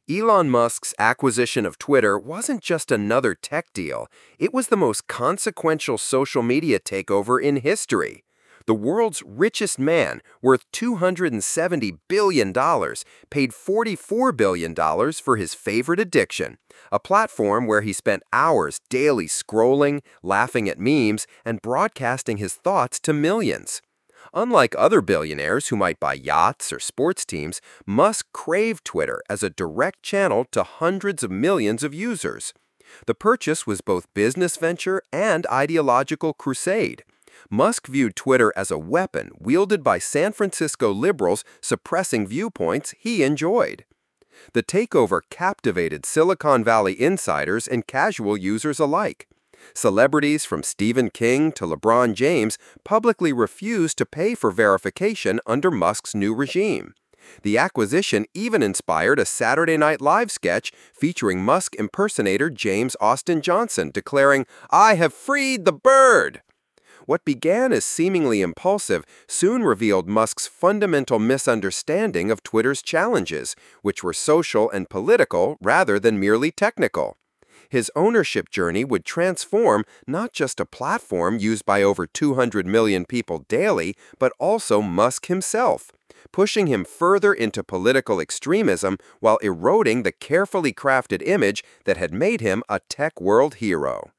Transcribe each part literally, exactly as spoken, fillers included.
Elon Musk's acquisition of Twitter wasn't just another tech deal, it was the most consequential social media takeover in history. The world's richest man, worth two hundred seventy billion dollars, paid forty-four billion dollars for his favorite addiction, a platform where he spent hours daily scrolling, laughing at memes, and broadcasting his thoughts to millions. Unlike other billionaires who might buy yachts or sports teams, Musk craved Twitter as a direct channel to hundreds of millions of users. The purchase was both business venture and ideological crusade. Musk viewed Twitter as a weapon wielded by San Francisco liberals suppressing viewpoints he enjoyed. The takeover captivated Silicon Valley insiders and casual users alike. Celebrities from Stephen King to LeBron James publicly refused to pay for verification under Musk's new regime. The acquisition even inspired a Saturday Night Live sketch featuring Musk impersonator James Austin Johnson declaring, "I have freed the bird!" What began as seemingly impulsive soon revealed Musk's fundamental misunderstanding of Twitter's challenges, which were social and political rather than merely technical. His ownership journey would transform not just a platform used by over two hundred million people daily, but also Musk himself, pushing him further into political extremism while eroding the carefully crafted image that had made him a tech world hero.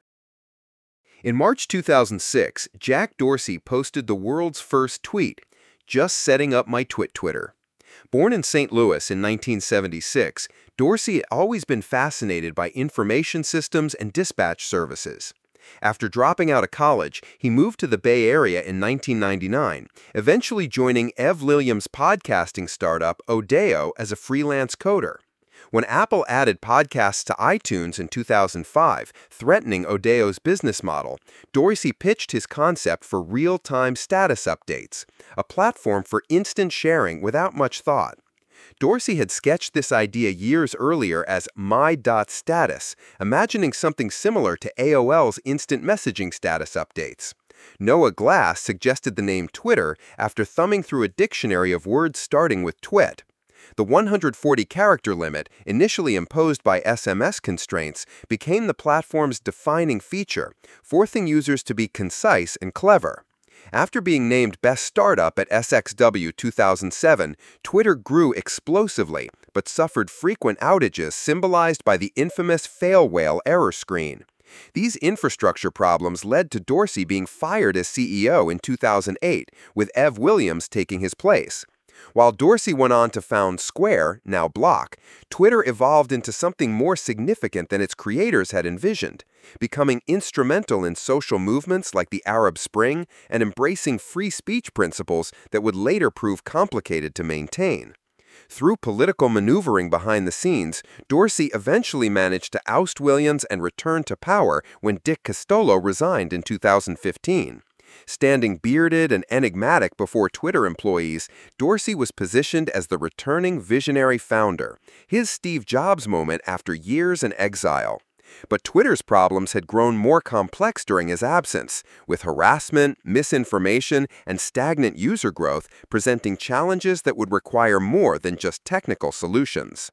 In March two thousand six, Jack Dorsey posted the world's first tweet, "Just setting up my Twit Twitter." Born in Saint Louis in nineteen seventy-six, Dorsey had always been fascinated by information systems and dispatch services. After dropping out of college, he moved to the Bay Area in nineteen ninety-nine, eventually joining Ev Williams' podcasting startup Odeo as a freelance coder. When Apple added podcasts to iTunes in two thousand five, threatening Odeo's business model, Dorsey pitched his concept for real-time status updates, a platform for instant sharing without much thought. Dorsey had sketched this idea years earlier as My.Status, imagining something similar to A O L's instant messaging status updates. Noah Glass suggested the name Twitter after thumbing through a dictionary of words starting with twit. The one hundred forty character limit, initially imposed by S M S constraints, became the platform's defining feature, forcing users to be concise and clever. After being named Best Startup at S X W two thousand seven, Twitter grew explosively, but suffered frequent outages symbolized by the infamous fail whale error screen. These infrastructure problems led to Dorsey being fired as C E O in two thousand eight, with Ev Williams taking his place. While Dorsey went on to found Square, now Block, Twitter evolved into something more significant than its creators had envisioned, becoming instrumental in social movements like the Arab Spring and embracing free speech principles that would later prove complicated to maintain. Through political maneuvering behind the scenes, Dorsey eventually managed to oust Williams and return to power when Dick Costolo resigned in two thousand fifteen. Standing bearded and enigmatic before Twitter employees, Dorsey was positioned as the returning visionary founder, his Steve Jobs moment after years in exile. But Twitter's problems had grown more complex during his absence, with harassment, misinformation, and stagnant user growth presenting challenges that would require more than just technical solutions.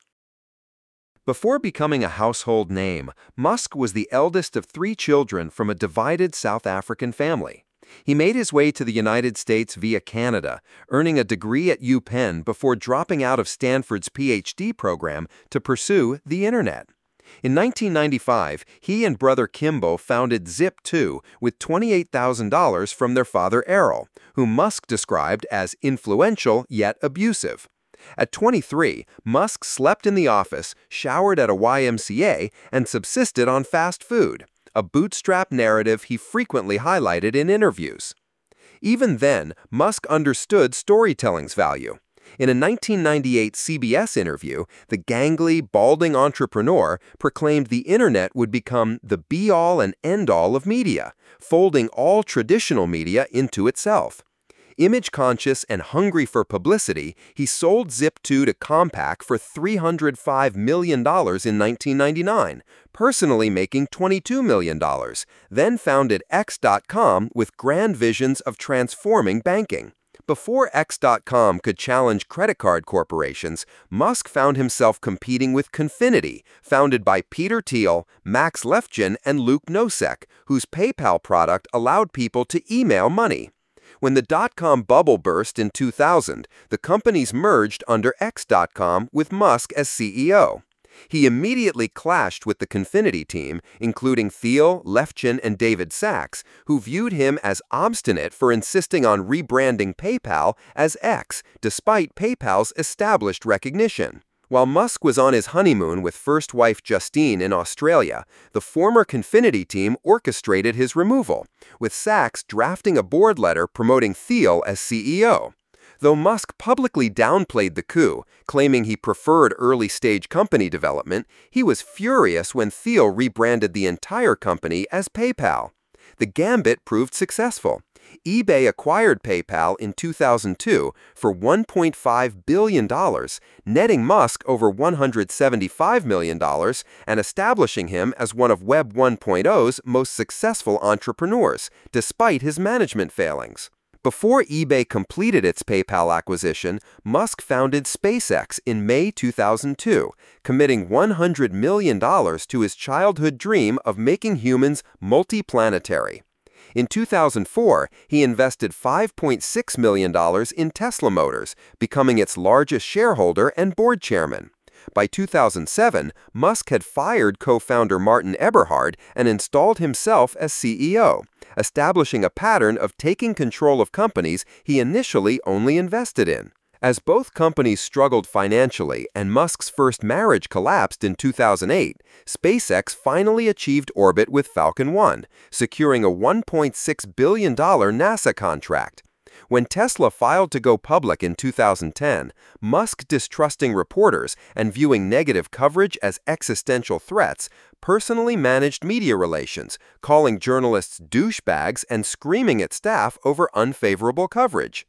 Before becoming a household name, Musk was the eldest of three children from a divided South African family. He made his way to the United States via Canada, earning a degree at UPenn before dropping out of Stanford's P H D program to pursue the Internet. In nineteen ninety-five, he and brother Kimbo founded Zip two with twenty-eight thousand dollars from their father Errol, whom Musk described as influential yet abusive. At twenty-three, Musk slept in the office, showered at a Y M C A, and subsisted on fast food, a bootstrap narrative he frequently highlighted in interviews. Even then, Musk understood storytelling's value. In a nineteen ninety-eight C B S interview, the gangly, balding entrepreneur proclaimed the Internet would become the be-all and end-all of media, folding all traditional media into itself. Image-conscious and hungry for publicity, he sold Zip two to Compaq for three hundred five million dollars in nineteen ninety-nine, personally making twenty-two million dollars, then founded X dot com with grand visions of transforming banking. Before X dot com could challenge credit card corporations, Musk found himself competing with Confinity, founded by Peter Thiel, Max Levchin, and Luke Nosek, whose PayPal product allowed people to email money. When the dot-com bubble burst in two thousand, the companies merged under X dot com with Musk as C E O. He immediately clashed with the Confinity team, including Thiel, Levchin, and David Sacks, who viewed him as obstinate for insisting on rebranding PayPal as X, despite PayPal's established recognition. While Musk was on his honeymoon with first wife Justine in Australia, the former Confinity team orchestrated his removal, with Sacks drafting a board letter promoting Thiel as C E O. Though Musk publicly downplayed the coup, claiming he preferred early-stage company development, he was furious when Thiel rebranded the entire company as PayPal. The gambit proved successful. eBay acquired PayPal in two thousand two for one point five billion dollars, netting Musk over one hundred seventy-five million dollars and establishing him as one of Web one point oh's most successful entrepreneurs, despite his management failings. Before eBay completed its PayPal acquisition, Musk founded SpaceX in May two thousand two, committing one hundred million dollars to his childhood dream of making humans multiplanetary. In two thousand four, he invested five point six million dollars in Tesla Motors, becoming its largest shareholder and board chairman. By two thousand seven, Musk had fired co-founder Martin Eberhard and installed himself as C E O, establishing a pattern of taking control of companies he initially only invested in. As both companies struggled financially and Musk's first marriage collapsed in two thousand eight, SpaceX finally achieved orbit with Falcon one, securing a one point six billion dollars NASA contract. When Tesla filed to go public in two thousand ten, Musk, distrusting reporters and viewing negative coverage as existential threats, personally managed media relations, calling journalists douchebags and screaming at staff over unfavorable coverage.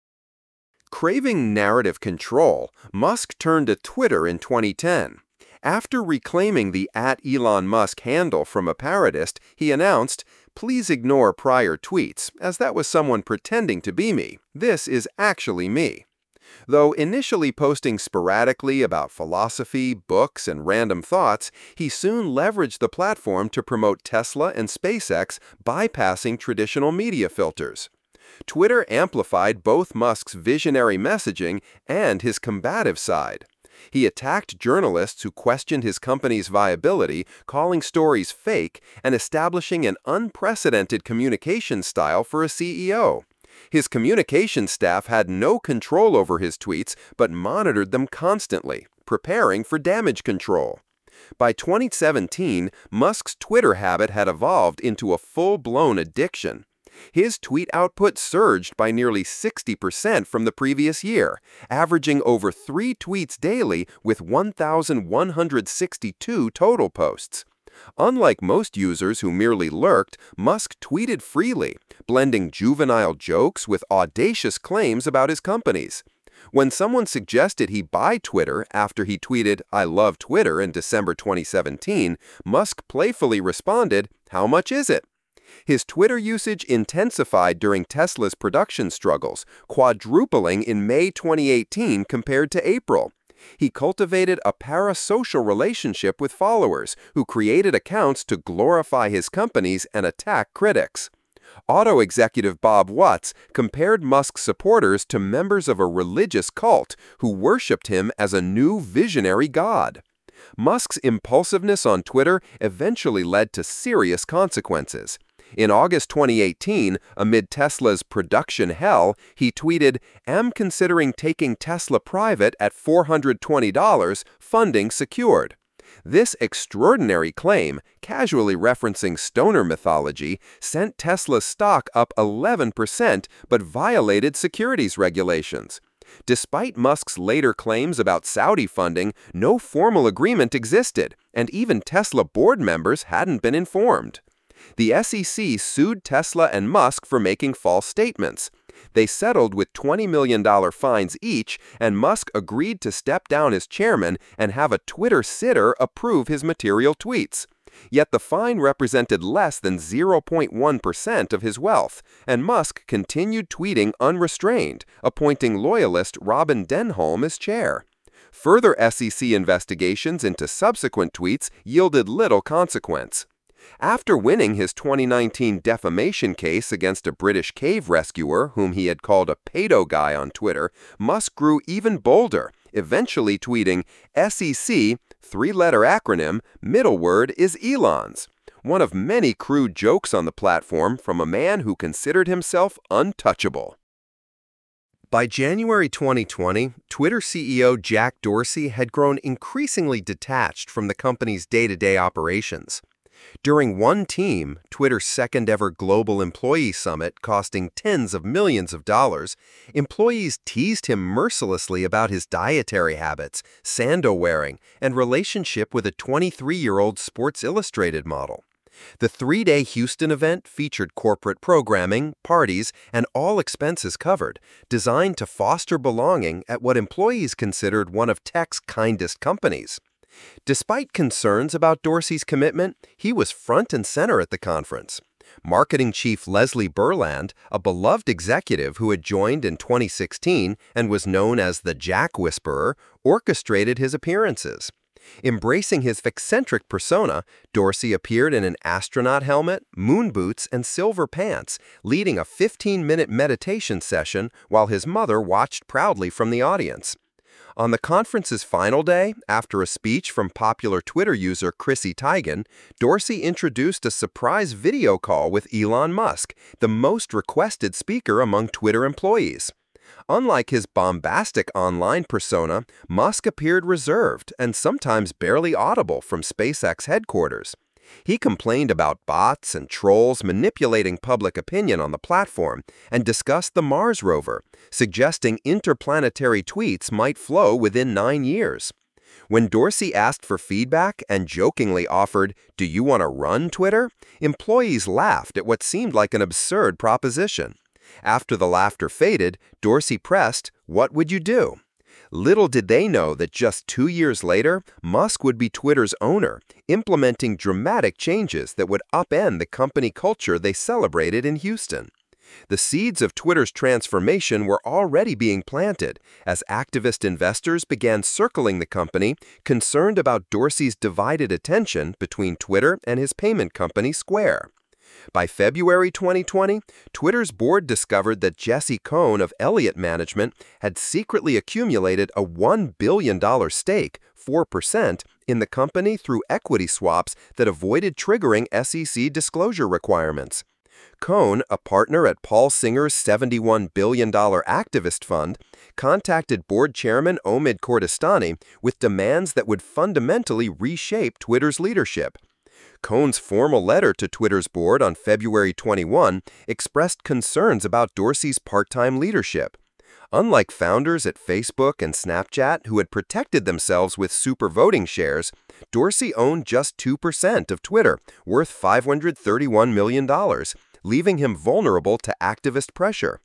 Craving narrative control, Musk turned to Twitter in twenty ten. After reclaiming the at Elon Musk handle from a parodist, he announced, "Please ignore prior tweets, as that was someone pretending to be me. This is actually me." Though initially posting sporadically about philosophy, books, and random thoughts, he soon leveraged the platform to promote Tesla and SpaceX, bypassing traditional media filters. Twitter amplified both Musk's visionary messaging and his combative side. He attacked journalists who questioned his company's viability, calling stories fake and establishing an unprecedented communication style for a C E O. His communication staff had no control over his tweets but monitored them constantly, preparing for damage control. By twenty seventeen, Musk's Twitter habit had evolved into a full-blown addiction. His tweet output surged by nearly sixty percent from the previous year, averaging over three tweets daily with one thousand one hundred sixty-two total posts. Unlike most users who merely lurked, Musk tweeted freely, blending juvenile jokes with audacious claims about his companies. When someone suggested he buy Twitter after he tweeted, "I love Twitter" in December twenty seventeen, Musk playfully responded, "How much is it?" His Twitter usage intensified during Tesla's production struggles, quadrupling in May twenty eighteen compared to April. He cultivated a parasocial relationship with followers who created accounts to glorify his companies and attack critics. Auto executive Bob Watts compared Musk's supporters to members of a religious cult who worshipped him as a new visionary god. Musk's impulsiveness on Twitter eventually led to serious consequences. In August twenty eighteen, amid Tesla's production hell, he tweeted, "Am considering taking Tesla private at four hundred twenty dollars, funding secured." This extraordinary claim, casually referencing stoner mythology, sent Tesla's stock up eleven percent but violated securities regulations. Despite Musk's later claims about Saudi funding, no formal agreement existed, and even Tesla board members hadn't been informed. The S E C sued Tesla and Musk for making false statements. They settled with twenty million dollars fines each, and Musk agreed to step down as chairman and have a Twitter sitter approve his material tweets. Yet the fine represented less than zero point one percent of his wealth, and Musk continued tweeting unrestrained, appointing loyalist Robin Denholm as chair. Further S E C investigations into subsequent tweets yielded little consequence. After winning his twenty nineteen defamation case against a British cave rescuer whom he had called a pedo guy on Twitter, Musk grew even bolder, eventually tweeting, S E C, three-letter acronym, middle word is Elon's. One of many crude jokes on the platform from a man who considered himself untouchable. By January twenty twenty, Twitter C E O Jack Dorsey had grown increasingly detached from the company's day-to-day operations. During One Team, Twitter's second-ever global employee summit costing tens of millions of dollars, employees teased him mercilessly about his dietary habits, sandal wearing, and relationship with a twenty-three-year-old Sports Illustrated model. The three-day Houston event featured corporate programming, parties, and all expenses covered, designed to foster belonging at what employees considered one of tech's kindest companies. Despite concerns about Dorsey's commitment, he was front and center at the conference. Marketing chief Leslie Berland, a beloved executive who had joined in twenty sixteen and was known as the Jack Whisperer, orchestrated his appearances. Embracing his eccentric persona, Dorsey appeared in an astronaut helmet, moon boots, and silver pants, leading a fifteen-minute meditation session while his mother watched proudly from the audience. On the conference's final day, after a speech from popular Twitter user Chrissy Teigen, Dorsey introduced a surprise video call with Elon Musk, the most requested speaker among Twitter employees. Unlike his bombastic online persona, Musk appeared reserved and sometimes barely audible from SpaceX headquarters. He complained about bots and trolls manipulating public opinion on the platform and discussed the Mars rover, suggesting interplanetary tweets might flow within nine years. When Dorsey asked for feedback and jokingly offered, "Do you want to run Twitter?" employees laughed at what seemed like an absurd proposition. After the laughter faded, Dorsey pressed, "What would you do?" Little did they know that just two years later, Musk would be Twitter's owner, implementing dramatic changes that would upend the company culture they celebrated in Houston. The seeds of Twitter's transformation were already being planted as activist investors began circling the company, concerned about Dorsey's divided attention between Twitter and his payment company Square. By February twenty twenty, Twitter's board discovered that Jesse Cohn of Elliott Management had secretly accumulated a one billion dollars stake, four percent, in the company through equity swaps that avoided triggering S E C disclosure requirements. Cohn, a partner at Paul Singer's seventy-one billion dollars activist fund, contacted board chairman Omid Kordestani with demands that would fundamentally reshape Twitter's leadership. Cohn's formal letter to Twitter's board on February twenty-first expressed concerns about Dorsey's part-time leadership. Unlike founders at Facebook and Snapchat who had protected themselves with super voting shares, Dorsey owned just two percent of Twitter, worth five hundred thirty-one million dollars, leaving him vulnerable to activist pressure.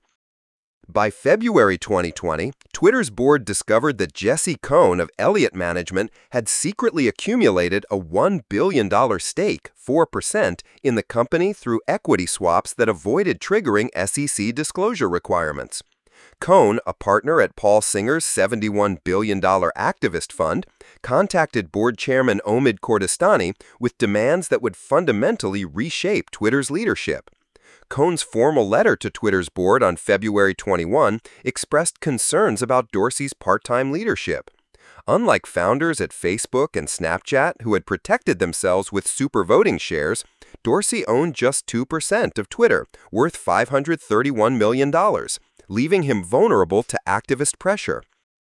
By February twenty twenty, Twitter's board discovered that Jesse Cohn of Elliott Management had secretly accumulated a one billion dollars stake, four percent, in the company through equity swaps that avoided triggering S E C disclosure requirements. Cohn, a partner at Paul Singer's seventy-one billion dollars activist fund, contacted board chairman Omid Kordestani with demands that would fundamentally reshape Twitter's leadership. Cohn's formal letter to Twitter's board on February twenty-first expressed concerns about Dorsey's part-time leadership. Unlike founders at Facebook and Snapchat who had protected themselves with super voting shares, Dorsey owned just two percent of Twitter, worth five hundred thirty-one million dollars, leaving him vulnerable to activist pressure.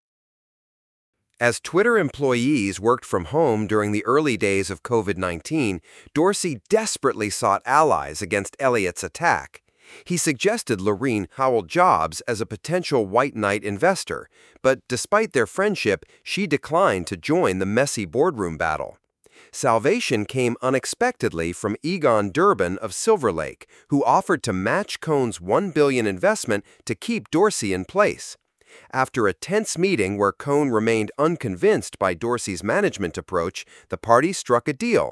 As Twitter employees worked from home during the early days of COVID nineteen, Dorsey desperately sought allies against Elliott's attack. He suggested Laurene Howell-Jobs as a potential white knight investor, but despite their friendship, she declined to join the messy boardroom battle. Salvation came unexpectedly from Egon Durbin of Silver Lake, who offered to match Cohn's one billion dollars investment to keep Dorsey in place. After a tense meeting where Cohn remained unconvinced by Dorsey's management approach, the parties struck a deal.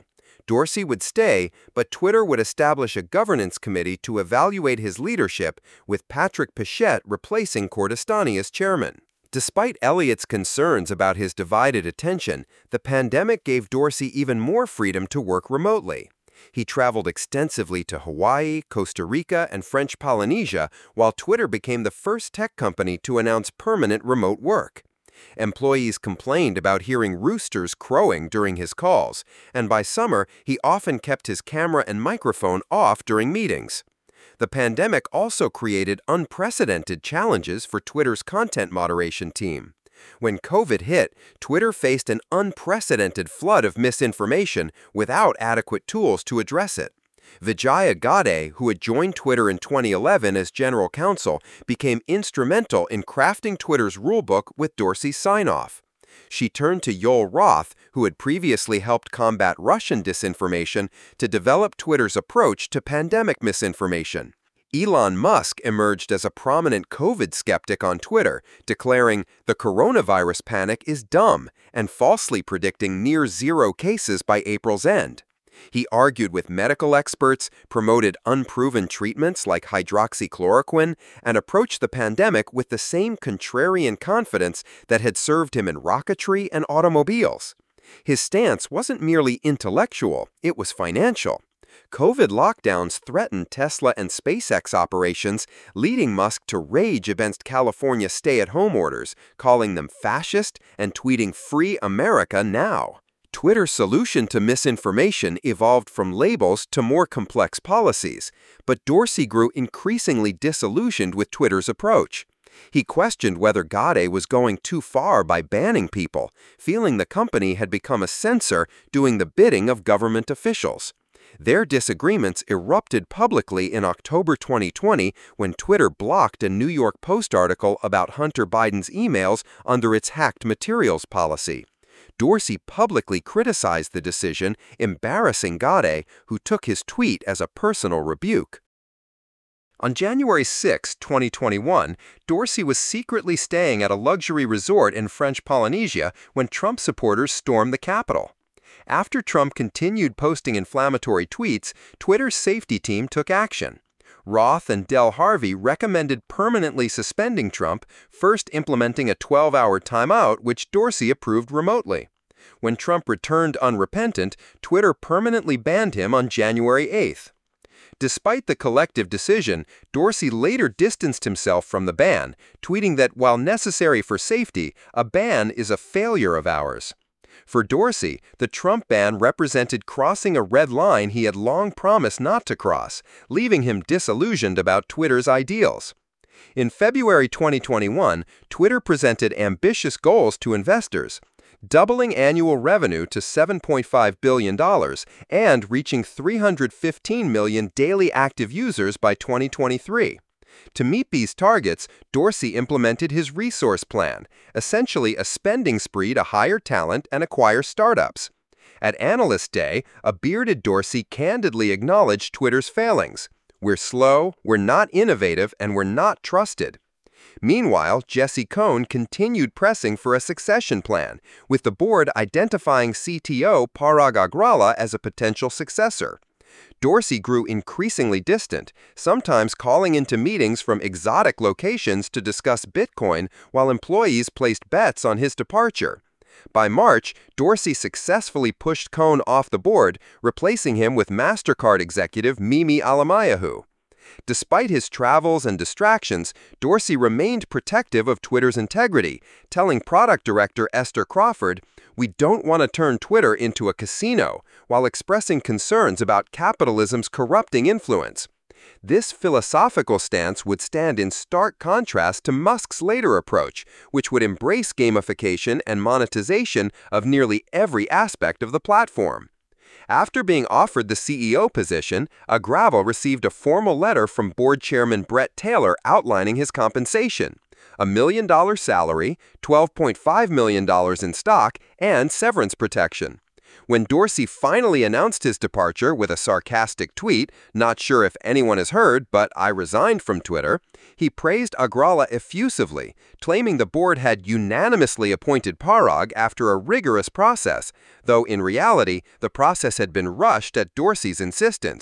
Dorsey would stay, but Twitter would establish a governance committee to evaluate his leadership, with Patrick Pichette replacing Kordestani as chairman. Despite Elliott's concerns about his divided attention, the pandemic gave Dorsey even more freedom to work remotely. He traveled extensively to Hawaii, Costa Rica, and French Polynesia, while Twitter became the first tech company to announce permanent remote work. Employees complained about hearing roosters crowing during his calls, and by summer, he often kept his camera and microphone off during meetings. The pandemic also created unprecedented challenges for Twitter's content moderation team. When COVID hit, Twitter faced an unprecedented flood of misinformation without adequate tools to address it. Vijaya Gadde, who had joined Twitter in twenty eleven as general counsel, became instrumental in crafting Twitter's rulebook with Dorsey's sign-off. She turned to Yoel Roth, who had previously helped combat Russian disinformation, to develop Twitter's approach to pandemic misinformation. Elon Musk emerged as a prominent COVID skeptic on Twitter, declaring the coronavirus panic is dumb and falsely predicting near-zero cases by April's end. He argued with medical experts, promoted unproven treatments like hydroxychloroquine, and approached the pandemic with the same contrarian confidence that had served him in rocketry and automobiles. His stance wasn't merely intellectual, it was financial. COVID lockdowns threatened Tesla and SpaceX operations, leading Musk to rage against California stay-at-home orders, calling them fascist and tweeting "Free America now." Twitter's solution to misinformation evolved from labels to more complex policies, but Dorsey grew increasingly disillusioned with Twitter's approach. He questioned whether Gadde was going too far by banning people, feeling the company had become a censor doing the bidding of government officials. Their disagreements erupted publicly in October twenty twenty when Twitter blocked a New York Post article about Hunter Biden's emails under its hacked materials policy. Dorsey publicly criticized the decision, embarrassing Gadde, who took his tweet as a personal rebuke. On January sixth, twenty twenty-one, Dorsey was secretly staying at a luxury resort in French Polynesia when Trump supporters stormed the Capitol. After Trump continued posting inflammatory tweets, Twitter's safety team took action. Roth and Del Harvey recommended permanently suspending Trump, first implementing a twelve-hour timeout, which Dorsey approved remotely. When Trump returned unrepentant, Twitter permanently banned him on January eighth. Despite the collective decision, Dorsey later distanced himself from the ban, tweeting that while necessary for safety, a ban is a failure of ours. For Dorsey, the Trump ban represented crossing a red line he had long promised not to cross, leaving him disillusioned about Twitter's ideals. In February twenty twenty-one, Twitter presented ambitious goals to investors, doubling annual revenue to seven point five billion dollars and reaching three hundred fifteen million daily active users by twenty twenty-three. To meet these targets, Dorsey implemented his resource plan, essentially a spending spree to hire talent and acquire startups. At Analyst Day, a bearded Dorsey candidly acknowledged Twitter's failings. "We're slow, we're not innovative, and we're not trusted." Meanwhile, Jesse Cohn continued pressing for a succession plan, with the board identifying C T O Parag Agrala as a potential successor. Dorsey grew increasingly distant, sometimes calling into meetings from exotic locations to discuss Bitcoin while employees placed bets on his departure. By March, Dorsey successfully pushed Cohn off the board, replacing him with MasterCard executive Mimi Alamayahu. Despite his travels and distractions, Dorsey remained protective of Twitter's integrity, telling product director Esther Crawford, "We don't want to turn Twitter into a casino," while expressing concerns about capitalism's corrupting influence. This philosophical stance would stand in stark contrast to Musk's later approach, which would embrace gamification and monetization of nearly every aspect of the platform. After being offered the C E O position, Agrabah received a formal letter from board chairman Bret Taylor outlining his compensation: a million dollar salary, twelve point five million dollars in stock, and severance protection. When Dorsey finally announced his departure with a sarcastic tweet, "Not sure if anyone has heard, but I resigned from Twitter," he praised Agrawala effusively, claiming the board had unanimously appointed Parag after a rigorous process, though in reality, the process had been rushed at Dorsey's insistence.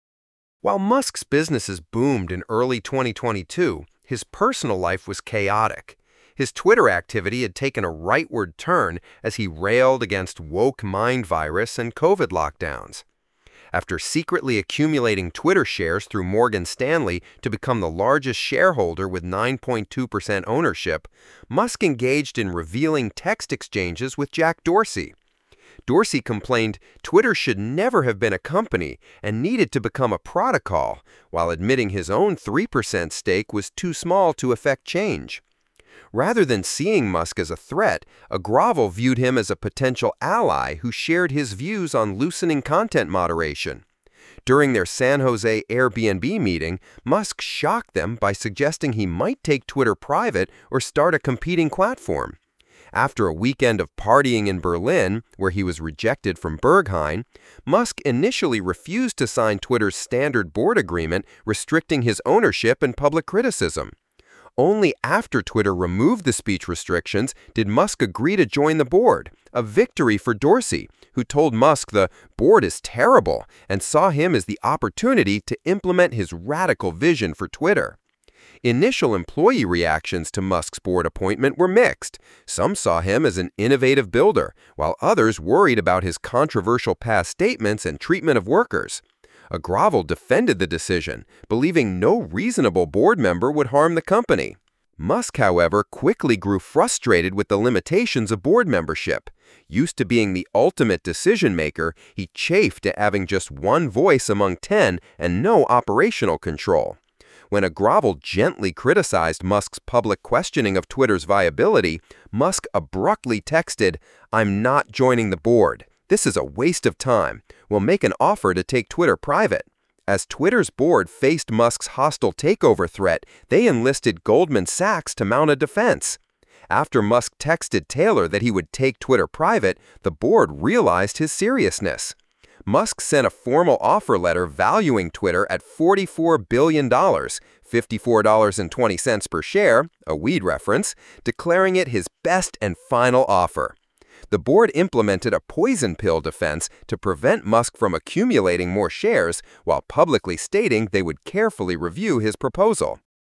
While Musk's businesses boomed in early twenty twenty-two, his personal life was chaotic. His Twitter activity had taken a rightward turn as he railed against woke mind virus and COVID lockdowns. After secretly accumulating Twitter shares through Morgan Stanley to become the largest shareholder with nine point two percent ownership, Musk engaged in revealing text exchanges with Jack Dorsey. Dorsey complained Twitter should never have been a company and needed to become a protocol, while admitting his own three percent stake was too small to effect change. Rather than seeing Musk as a threat, Agrawal viewed him as a potential ally who shared his views on loosening content moderation. During their San Jose Airbnb meeting, Musk shocked them by suggesting he might take Twitter private or start a competing platform. After a weekend of partying in Berlin, where he was rejected from Berghain, Musk initially refused to sign Twitter's standard board agreement restricting his ownership and public criticism. Only after Twitter removed the speech restrictions did Musk agree to join the board, a victory for Dorsey, who told Musk the board is terrible and saw him as the opportunity to implement his radical vision for Twitter. Initial employee reactions to Musk's board appointment were mixed. Some saw him as an innovative builder, while others worried about his controversial past statements and treatment of workers. Agrawal defended the decision, believing no reasonable board member would harm the company. Musk, however, quickly grew frustrated with the limitations of board membership. Used to being the ultimate decision-maker, he chafed at having just one voice among ten and no operational control. When Agrawal gently criticized Musk's public questioning of Twitter's viability, Musk abruptly texted, "I'm not joining the board. This is a waste of time. We'll make an offer to take Twitter private." As Twitter's board faced Musk's hostile takeover threat, they enlisted Goldman Sachs to mount a defense. After Musk texted Taylor that he would take Twitter private, the board realized his seriousness. Musk sent a formal offer letter valuing Twitter at forty-four billion dollars, fifty-four dollars and twenty cents per share, a weed reference, declaring it his best and final offer. The board implemented a poison pill defense to prevent Musk from accumulating more shares while publicly stating they would carefully review his proposal.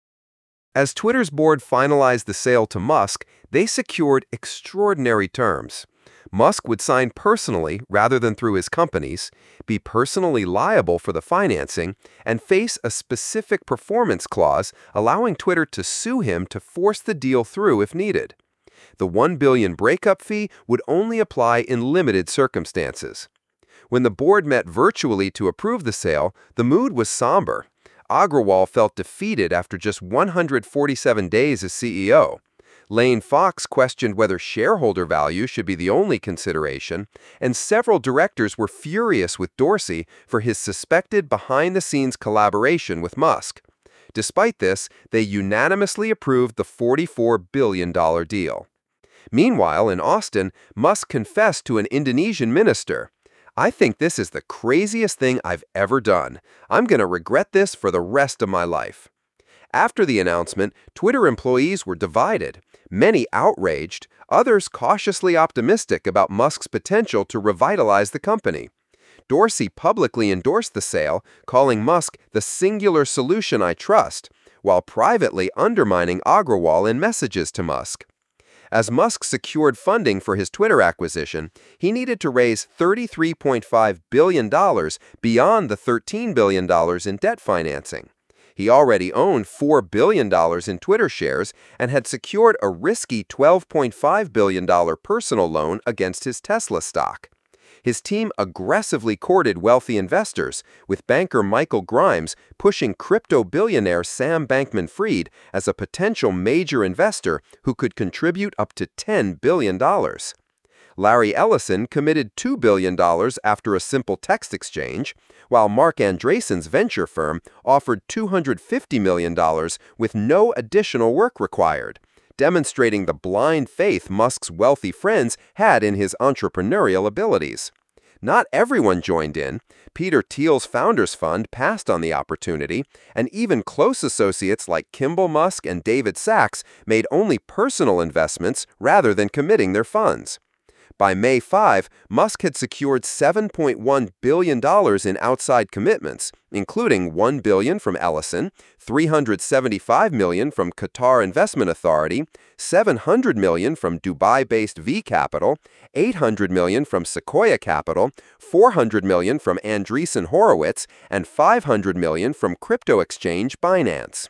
As Twitter's board finalized the sale to Musk, they secured extraordinary terms. Musk would sign personally rather than through his companies, be personally liable for the financing, and face a specific performance clause allowing Twitter to sue him to force the deal through if needed. The one billion dollars breakup fee would only apply in limited circumstances. When the board met virtually to approve the sale, the mood was somber. Agrawal felt defeated after just one hundred forty-seven days as C E O. Lane Fox questioned whether shareholder value should be the only consideration, and several directors were furious with Dorsey for his suspected behind-the-scenes collaboration with Musk. Despite this, they unanimously approved the forty-four billion dollars deal. Meanwhile, in Austin, Musk confessed to an Indonesian minister, "I think this is the craziest thing I've ever done. I'm going to regret this for the rest of my life." After the announcement, Twitter employees were divided, many outraged, others cautiously optimistic about Musk's potential to revitalize the company. Dorsey publicly endorsed the sale, calling Musk the singular solution I trust, while privately undermining Agrawal in messages to Musk. As Musk secured funding for his Twitter acquisition, he needed to raise thirty-three point five billion dollars beyond the thirteen billion dollars in debt financing. He already owned four billion dollars in Twitter shares and had secured a risky twelve point five billion dollars personal loan against his Tesla stock. His team aggressively courted wealthy investors, with banker Michael Grimes pushing crypto billionaire Sam Bankman-Fried as a potential major investor who could contribute up to ten billion dollars. Larry Ellison committed two billion dollars after a simple text exchange, while Mark Andreessen's venture firm offered two hundred fifty million dollars with no additional work required, demonstrating the blind faith Musk's wealthy friends had in his entrepreneurial abilities. Not everyone joined in. Peter Thiel's Founders Fund passed on the opportunity, and even close associates like Kimball Musk and David Sachs made only personal investments rather than committing their funds. By May fifth, Musk had secured seven point one billion dollars in outside commitments, including one billion dollars from Ellison, three hundred seventy-five million dollars from Qatar Investment Authority, seven hundred million dollars from Dubai-based V Capital, eight hundred million dollars from Sequoia Capital, four hundred million dollars from Andreessen Horowitz, and five hundred million dollars from crypto exchange Binance.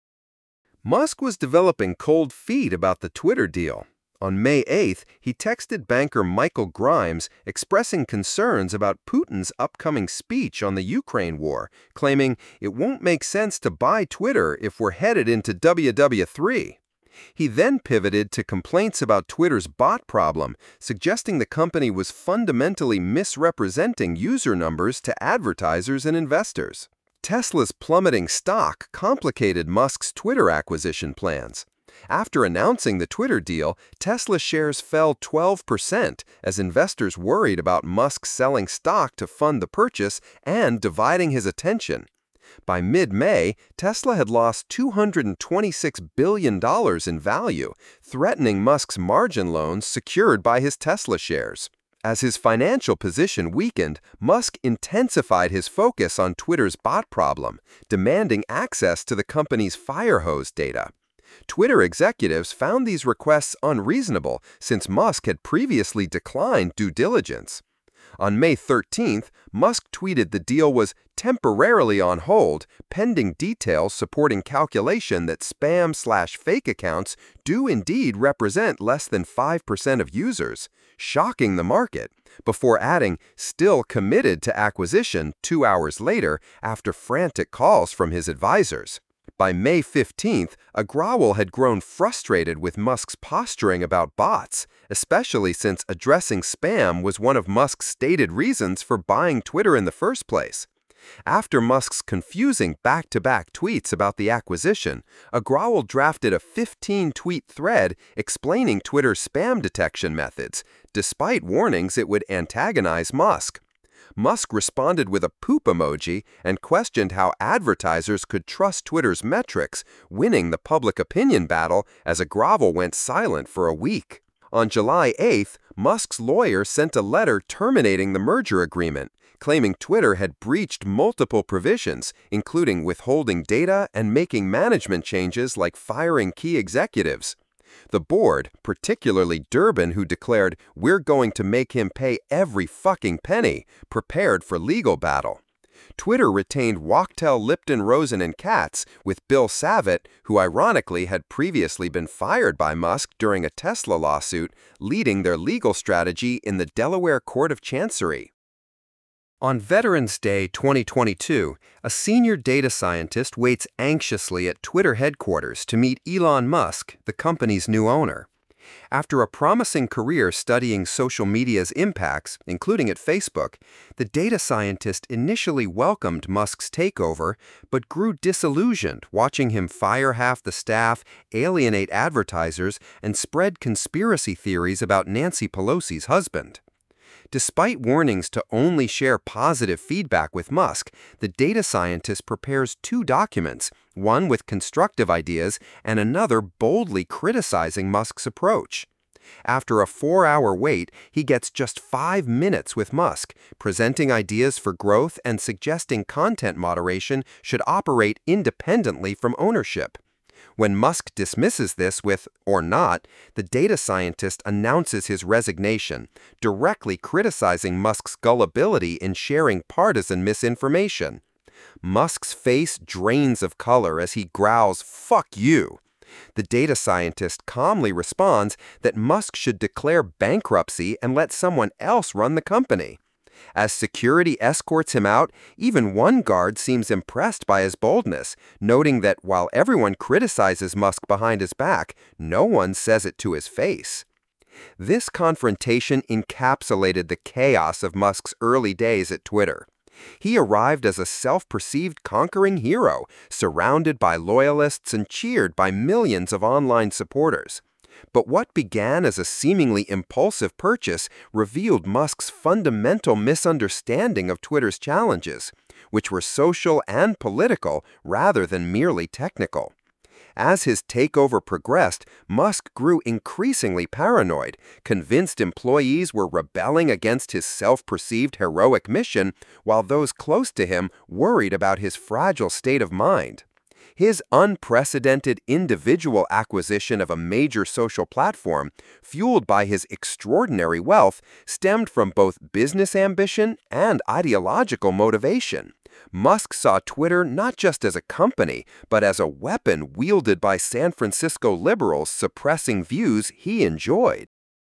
Musk was developing cold feet about the Twitter deal. On May eighth, he texted banker Michael Grimes expressing concerns about Putin's upcoming speech on the Ukraine war, claiming it won't make sense to buy Twitter if we're headed into W W three. He then pivoted to complaints about Twitter's bot problem, suggesting the company was fundamentally misrepresenting user numbers to advertisers and investors. Tesla's plummeting stock complicated Musk's Twitter acquisition plans. After announcing the Twitter deal, Tesla shares fell twelve percent as investors worried about Musk selling stock to fund the purchase and dividing his attention. By mid-May, Tesla had lost two hundred twenty-six billion dollars in value, threatening Musk's margin loans secured by his Tesla shares. As his financial position weakened, Musk intensified his focus on Twitter's bot problem, demanding access to the company's firehose data. Twitter executives found these requests unreasonable since Musk had previously declined due diligence. On May thirteenth, Musk tweeted the deal was temporarily on hold, pending details supporting calculation that spam-slash-fake accounts do indeed represent less than five percent of users, shocking the market, before adding still committed to acquisition two hours later after frantic calls from his advisors. By May fifteenth, Agrawal had grown frustrated with Musk's posturing about bots, especially since addressing spam was one of Musk's stated reasons for buying Twitter in the first place. After Musk's confusing back-to-back tweets about the acquisition, Agrawal drafted a fifteen-tweet thread explaining Twitter's spam detection methods, despite warnings it would antagonize Musk. Musk responded with a poop emoji and questioned how advertisers could trust Twitter's metrics, winning the public opinion battle as Agrawal went silent for a week. On July eighth, Musk's lawyer sent a letter terminating the merger agreement, claiming Twitter had breached multiple provisions, including withholding data and making management changes like firing key executives. The board, particularly Durbin, who declared, "We're going to make him pay every fucking penny," prepared for legal battle. Twitter retained Wachtell, Lipton, Rosen, and Katz, with Bill Savitt, who ironically had previously been fired by Musk during a Tesla lawsuit, leading their legal strategy in the Delaware Court of Chancery. On Veterans Day twenty twenty-two, a senior data scientist waits anxiously at Twitter headquarters to meet Elon Musk, the company's new owner. After a promising career studying social media's impacts, including at Facebook, the data scientist initially welcomed Musk's takeover, but grew disillusioned watching him fire half the staff, alienate advertisers, and spread conspiracy theories about Nancy Pelosi's husband. Despite warnings to only share positive feedback with Musk, the data scientist prepares two documents, one with constructive ideas and another boldly criticizing Musk's approach. After a four-hour wait, he gets just five minutes with Musk, presenting ideas for growth and suggesting content moderation should operate independently from ownership. When Musk dismisses this with, or not, the data scientist announces his resignation, directly criticizing Musk's gullibility in sharing partisan misinformation. Musk's face drains of color as he growls, "Fuck you." The data scientist calmly responds that Musk should declare bankruptcy and let someone else run the company. As security escorts him out, even one guard seems impressed by his boldness, noting that while everyone criticizes Musk behind his back, no one says it to his face. This confrontation encapsulated the chaos of Musk's early days at Twitter. He arrived as a self-perceived conquering hero, surrounded by loyalists and cheered by millions of online supporters. But what began as a seemingly impulsive purchase revealed Musk's fundamental misunderstanding of Twitter's challenges, which were social and political rather than merely technical. As his takeover progressed, Musk grew increasingly paranoid, convinced employees were rebelling against his self-perceived heroic mission, while those close to him worried about his fragile state of mind. His unprecedented individual acquisition of a major social platform, fueled by his extraordinary wealth, stemmed from both business ambition and ideological motivation. Musk saw Twitter not just as a company, but as a weapon wielded by San Francisco liberals suppressing views he enjoyed.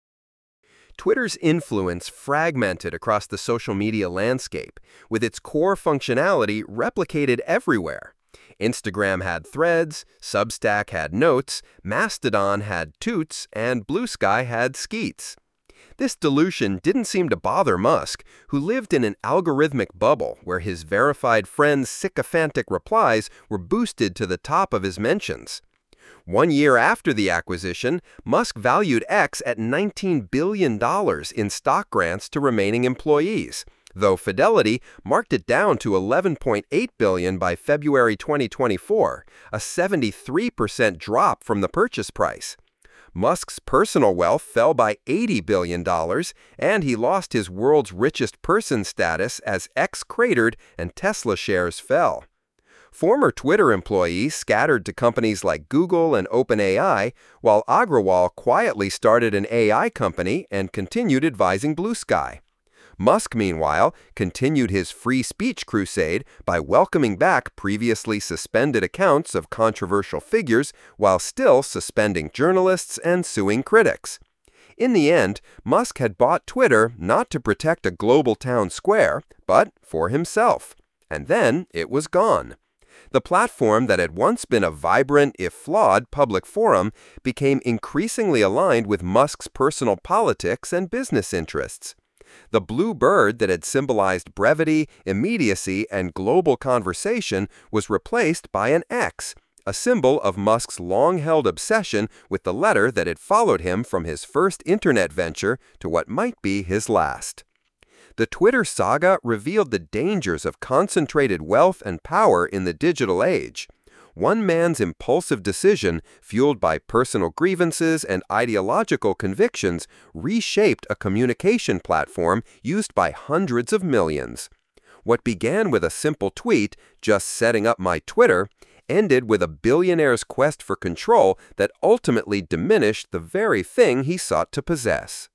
Twitter's influence fragmented across the social media landscape, with its core functionality replicated everywhere. Instagram had Threads, Substack had Notes, Mastodon had Toots, and Blue Sky had Skeets. This dilution didn't seem to bother Musk, who lived in an algorithmic bubble where his verified friends' sycophantic replies were boosted to the top of his mentions. One year after the acquisition, Musk valued X at nineteen billion dollars in stock grants to remaining employees, though Fidelity marked it down to eleven point eight billion dollars by February twenty twenty-four, a seventy-three percent drop from the purchase price. Musk's personal wealth fell by eighty billion dollars, and he lost his world's richest person status as X cratered and Tesla shares fell. Former Twitter employees scattered to companies like Google and OpenAI, while Agrawal quietly started an A I company and continued advising Blue Sky. Musk, meanwhile, continued his free speech crusade by welcoming back previously suspended accounts of controversial figures while still suspending journalists and suing critics. In the end, Musk had bought Twitter not to protect a global town square, but for himself. And then it was gone. The platform that had once been a vibrant, if flawed, public forum became increasingly aligned with Musk's personal politics and business interests. The blue bird that had symbolized brevity, immediacy, and global conversation was replaced by an X, a symbol of Musk's long-held obsession with the letter that had followed him from his first internet venture to what might be his last. The Twitter saga revealed the dangers of concentrated wealth and power in the digital age. One man's impulsive decision, fueled by personal grievances and ideological convictions, reshaped a communication platform used by hundreds of millions. What began with a simple tweet, just setting up my Twitter, ended with a billionaire's quest for control that ultimately diminished the very thing he sought to possess.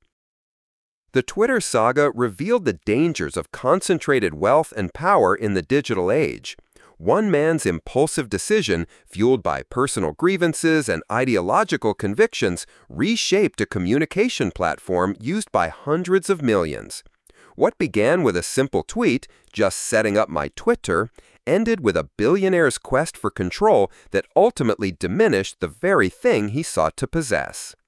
The Twitter saga revealed the dangers of concentrated wealth and power in the digital age. One man's impulsive decision, fueled by personal grievances and ideological convictions, reshaped a communication platform used by hundreds of millions. What began with a simple tweet, just setting up my Twitter, ended with a billionaire's quest for control that ultimately diminished the very thing he sought to possess.